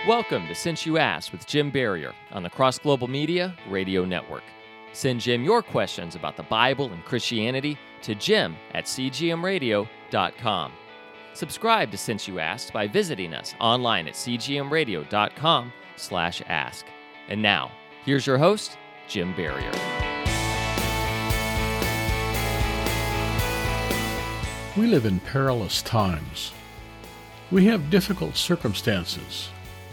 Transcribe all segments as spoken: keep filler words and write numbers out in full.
Welcome to Since You Asked with Jim Barrier on the Cross Global Media Radio Network. Send Jim your questions about the Bible and Christianity to jim at c g m radio dot com. Subscribe to Since You Asked by visiting us online at c g m radio dot com slash ask. And now, here's your host, Jim Barrier. We live in perilous times. We have difficult circumstances.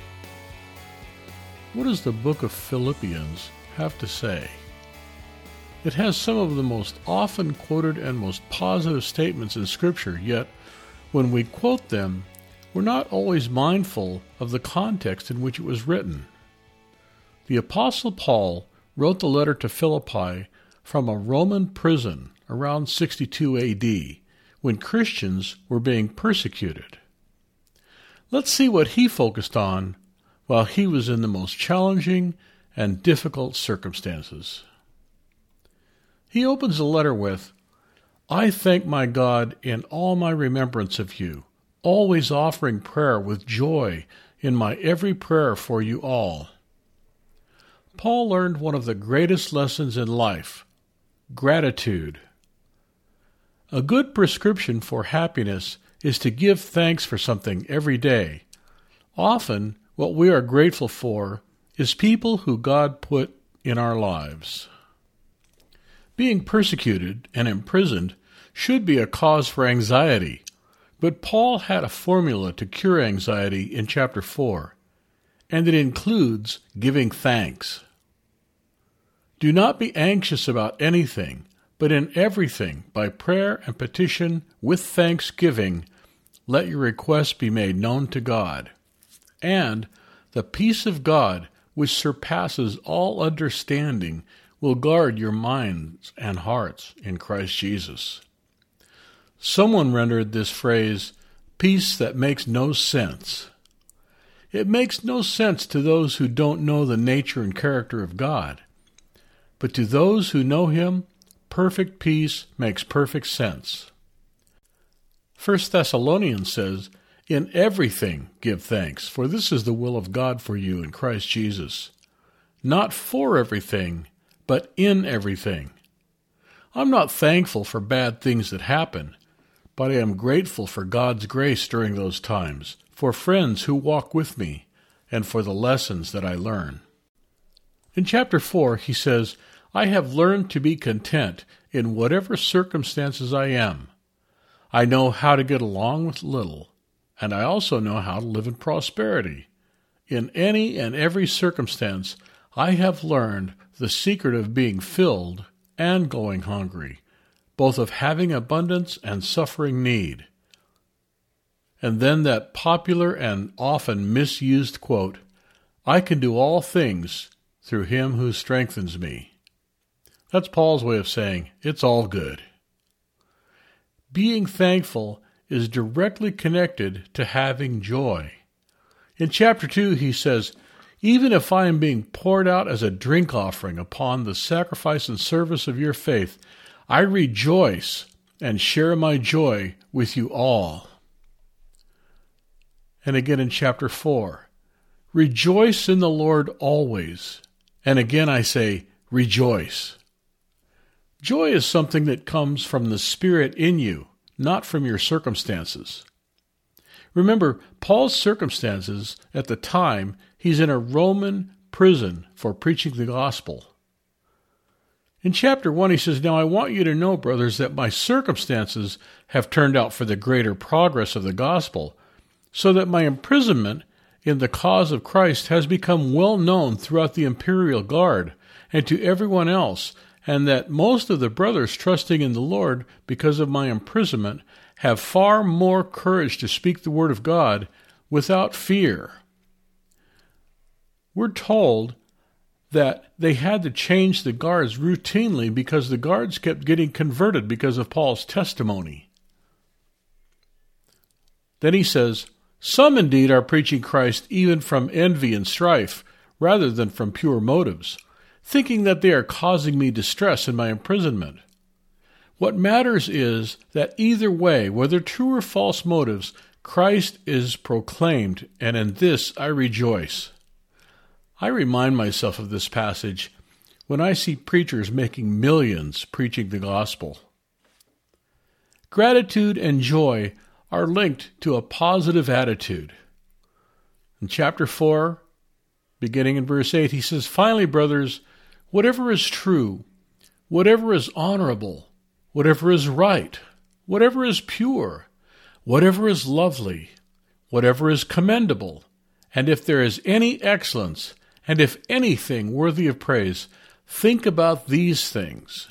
What does the book of Philippians have to say? It has some of the most often quoted and most positive statements in Scripture, yet when we quote them, we're not always mindful of the context in which it was written. The Apostle Paul wrote the letter to Philippi from a Roman prison around sixty-two A D, when Christians were being persecuted. Let's see what he focused on while he was in the most challenging and difficult circumstances. He opens the letter with, "I thank my God in all my remembrance of you, always offering prayer with joy in my every prayer for you all." Paul learned one of the greatest lessons in life, gratitude. A good prescription for happiness is to give thanks for something every day. Often, what we are grateful for is people who God put in our lives. Being persecuted and imprisoned should be a cause for anxiety, but Paul had a formula to cure anxiety in chapter four, and it includes giving thanks. Do not be anxious about anything, but in everything, by prayer and petition with thanksgiving, let your requests be made known to God. And the peace of God, which surpasses all understanding, will guard your minds and hearts in Christ Jesus. Someone rendered this phrase, peace that makes no sense. It makes no sense to those who don't know the nature and character of God. But to those who know Him, perfect peace makes perfect sense. First Thessalonians says, "In everything give thanks, for this is the will of God for you in Christ Jesus." Not for everything, but in everything. I'm not thankful for bad things that happen, but I am grateful for God's grace during those times, for friends who walk with me, and for the lessons that I learn. In chapter four, he says, "I have learned to be content in whatever circumstances I am. I know how to get along with little, and I also know how to live in prosperity. In any and every circumstance, I have learned the secret of being filled and going hungry, both of having abundance and suffering need." And then that popular and often misused quote, "I can do all things through Him who strengthens me." That's Paul's way of saying, it's all good. Being thankful is directly connected to having joy. In chapter two, he says, "Even if I am being poured out as a drink offering upon the sacrifice and service of your faith, I rejoice and share my joy with you all." And again in chapter four, "Rejoice in the Lord always." And again I say, rejoice. Joy is something that comes from the Spirit in you, not from your circumstances. Remember, Paul's circumstances at the time, he's in a Roman prison for preaching the gospel. In chapter one, he says, "Now I want you to know, brothers, that my circumstances have turned out for the greater progress of the gospel, so that my imprisonment in the cause of Christ has become well known throughout the imperial guard and to everyone else, and that most of the brothers trusting in the Lord because of my imprisonment have far more courage to speak the word of God without fear." We're told that they had to change the guards routinely because the guards kept getting converted because of Paul's testimony. Then he says, "Some indeed are preaching Christ even from envy and strife, rather than from pure motives, thinking that they are causing me distress in my imprisonment. What matters is that either way, whether true or false motives, Christ is proclaimed, and in this I rejoice. I remind myself of this passage when I see preachers making millions preaching the gospel. Gratitude and joy are linked to a positive attitude. In chapter four, beginning in verse eight, he says, "Finally, brothers, whatever is true, whatever is honorable, whatever is right, whatever is pure, whatever is lovely, whatever is commendable, and if there is any excellence, and if anything worthy of praise, think about these things."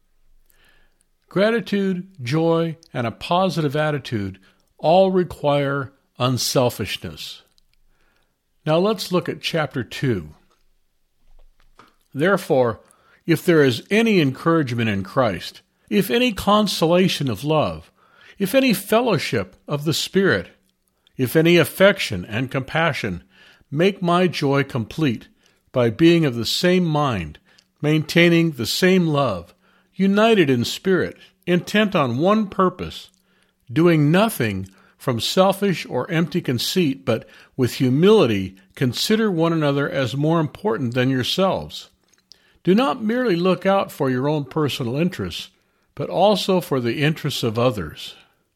Gratitude, joy, and a positive attitude all require unselfishness. Now let's look at chapter two. "Therefore, if there is any encouragement in Christ, if any consolation of love, if any fellowship of the Spirit, if any affection and compassion, make my joy complete by being of the same mind, maintaining the same love, united in spirit, intent on one purpose, doing nothing from selfish or empty conceit, but with humility consider one another as more important than yourselves. Do not merely look out for your own personal interests, but also for the interests of others."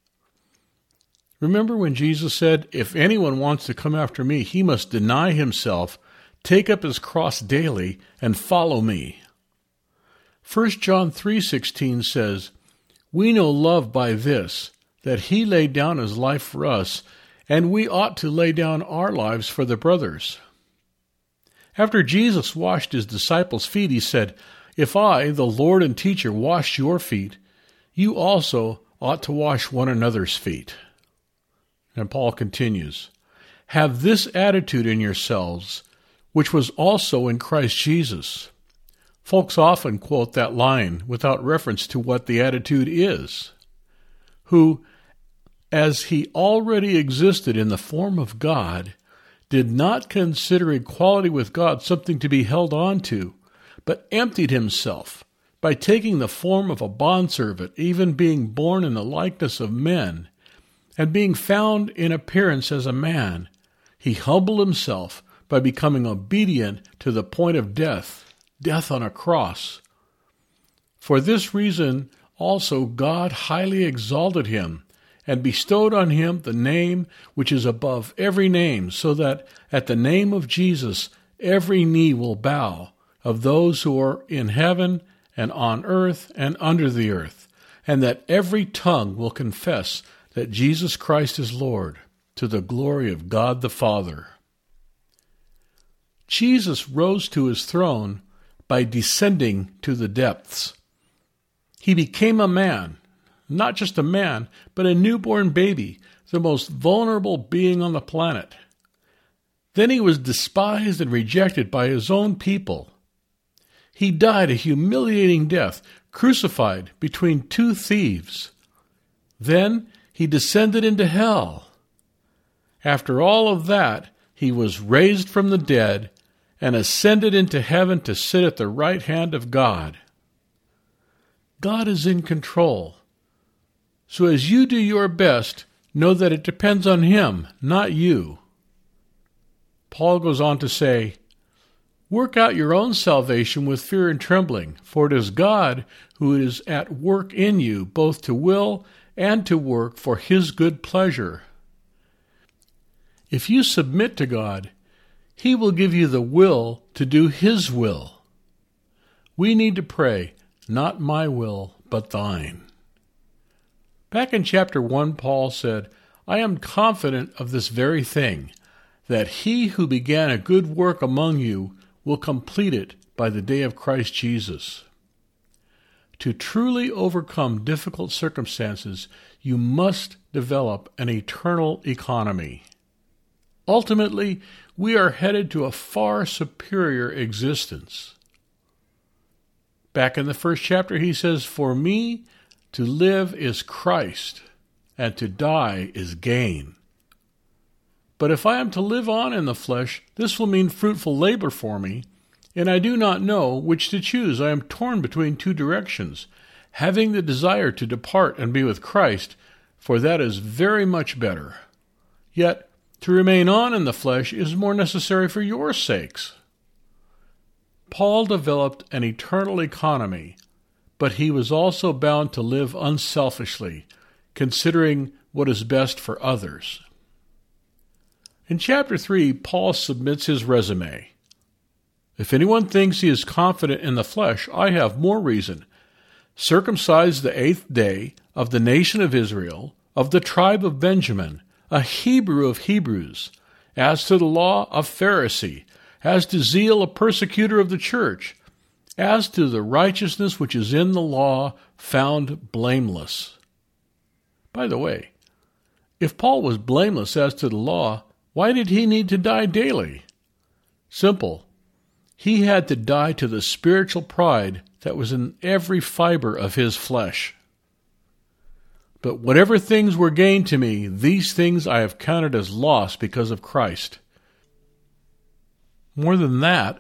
Remember when Jesus said, "If anyone wants to come after me, he must deny himself, take up his cross daily, and follow me." First John three sixteen says, "We know love by this, that he laid down his life for us, and we ought to lay down our lives for the brothers." After Jesus washed his disciples' feet, he said, "If I, the Lord and teacher, washed your feet, you also ought to wash one another's feet." And Paul continues, "Have this attitude in yourselves, which was also in Christ Jesus." Folks often quote that line without reference to what the attitude is. "Who, as he already existed in the form of God, did not consider equality with God something to be held on to, but emptied himself by taking the form of a bondservant, even being born in the likeness of men, and being found in appearance as a man, he humbled himself by becoming obedient to the point of death, death on a cross. For this reason also God highly exalted him, and bestowed on him the name which is above every name, so that at the name of Jesus every knee will bow, of those who are in heaven and on earth and under the earth, and that every tongue will confess that Jesus Christ is Lord, to the glory of God the Father." Jesus rose to his throne by descending to the depths. He became a man, not just a man, but a newborn baby, the most vulnerable being on the planet. Then he was despised and rejected by his own people. He died a humiliating death, crucified between two thieves. Then he descended into hell. After all of that, he was raised from the dead and ascended into heaven to sit at the right hand of God. God is in control. So as you do your best, know that it depends on him, not you. Paul goes on to say, "Work out your own salvation with fear and trembling, for it is God who is at work in you, both to will and to work for his good pleasure." If you submit to God, he will give you the will to do his will. We need to pray, "Not my will, but thine." Back in chapter one, Paul said, "I am confident of this very thing, that he who began a good work among you will complete it by the day of Christ Jesus." To truly overcome difficult circumstances, you must develop an eternal economy. Ultimately, we are headed to a far superior existence. Back in the first chapter, he says, "For me, to live is Christ, and to die is gain." But if I am to live on in the flesh, this will mean fruitful labor for me, and I do not know which to choose. I am torn between two directions, having the desire to depart and be with Christ, for that is very much better. Yet to remain on in the flesh is more necessary for your sakes. Paul developed an eternal economy, but he was also bound to live unselfishly, considering what is best for others. In chapter three, Paul submits his resume. If anyone thinks he is confident in the flesh, I have more reason. Circumcised the eighth day, of the nation of Israel, of the tribe of Benjamin, a Hebrew of Hebrews, as to the law, a Pharisee, as to zeal, a persecutor of the church, as to the righteousness which is in the law, found blameless. By the way, if Paul was blameless as to the law, why did he need to die daily? Simple. He had to die to the spiritual pride that was in every fiber of his flesh. But whatever things were gained to me, these things I have counted as loss because of Christ. More than that,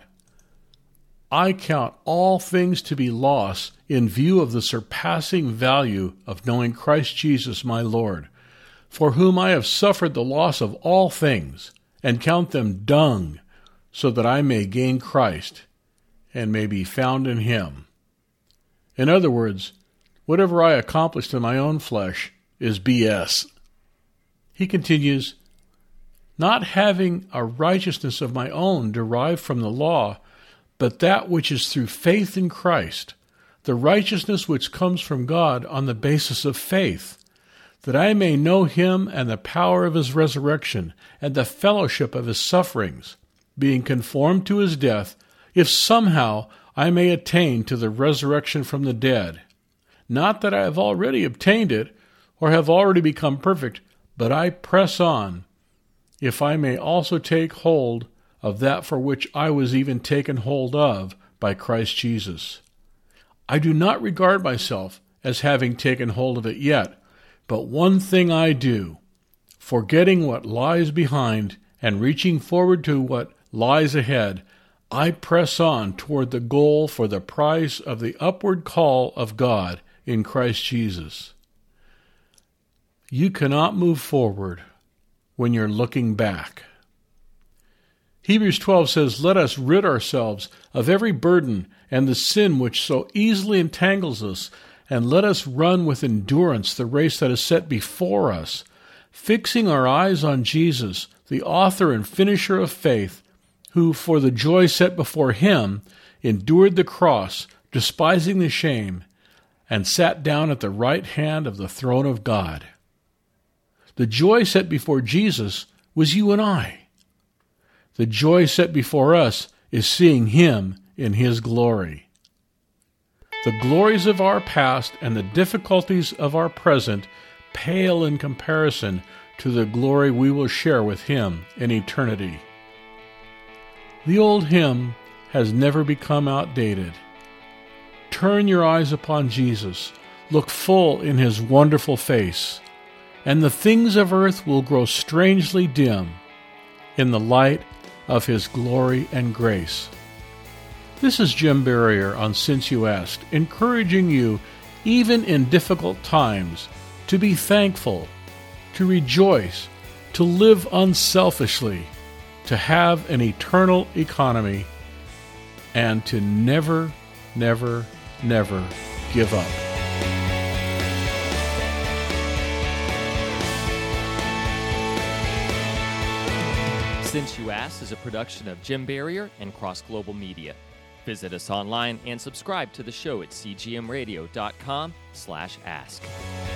I count all things to be loss in view of the surpassing value of knowing Christ Jesus my Lord, for whom I have suffered the loss of all things, and count them dung, so that I may gain Christ, and may be found in him. In other words, whatever I accomplished in my own flesh is B S. He continues, not having a righteousness of my own derived from the law, but that which is through faith in Christ, the righteousness which comes from God on the basis of faith, that I may know him and the power of his resurrection and the fellowship of his sufferings, being conformed to his death, if somehow I may attain to the resurrection from the dead. Not that I have already obtained it, or have already become perfect, but I press on, if I may also take hold of that for which I was even taken hold of by Christ Jesus. I do not regard myself as having taken hold of it yet, but one thing I do, forgetting what lies behind and reaching forward to what lies ahead, I press on toward the goal for the prize of the upward call of God in Christ Jesus. You cannot move forward when you're looking back. Hebrews twelve says, let us rid ourselves of every burden and the sin which so easily entangles us, and let us run with endurance the race that is set before us, fixing our eyes on Jesus, the author and finisher of faith, who for the joy set before him endured the cross, despising the shame, and sat down at the right hand of the throne of God. The joy set before Jesus was you and I. The joy set before us is seeing him in his glory. The glories of our past and the difficulties of our present pale in comparison to the glory we will share with him in eternity. The old hymn has never become outdated. Turn your eyes upon Jesus, look full in his wonderful face, and the things of earth will grow strangely dim in the light of his glory and grace. This is Jim Barrier on Since You Asked, encouraging you, even in difficult times, to be thankful, to rejoice, to live unselfishly, to have an eternal economy, and to never, never, never give up. Since You Asked is a production of Jim Barrier and Cross Global Media. Visit us online and subscribe to the show at c g m radio dot com slash ask.